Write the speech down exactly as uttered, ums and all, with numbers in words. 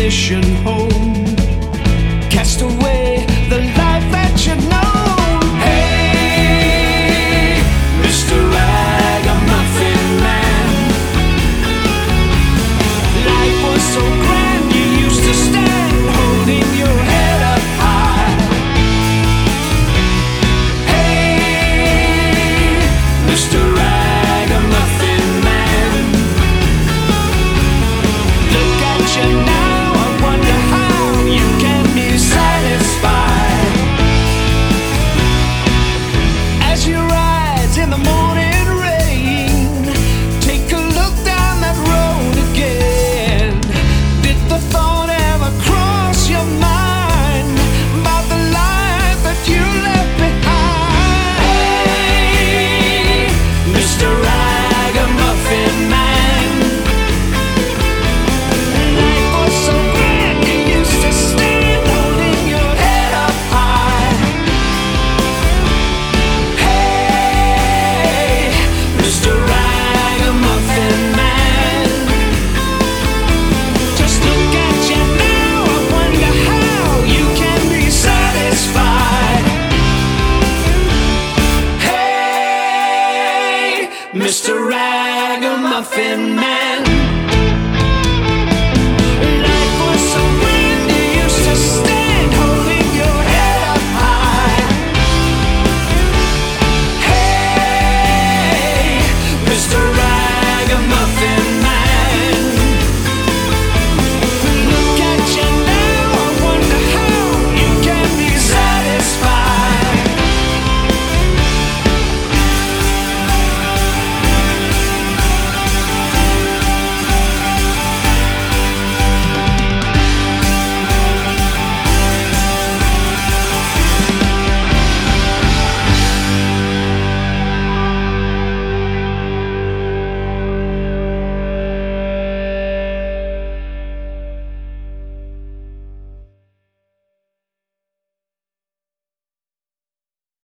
mission home. Cast away the life that you know. Hey, Mister Ragamuffin Man, life was so grand you used to stand holding your head up high. Hey, Mister Ragamuffin Man, look at you now. I wonder how you can be satisfied as you rise in the morning rain. Take a look down that road again. Did the thought ever cross your mind about the life that you left behind? Hey, Mister Ragamuffin Man, life was so grand you used to stand holding your head up high. Hey, Mister Ragamuffin Man, just look at you now. I wonder how you can be satisfied. Hey, Mister Ragamuffin Man.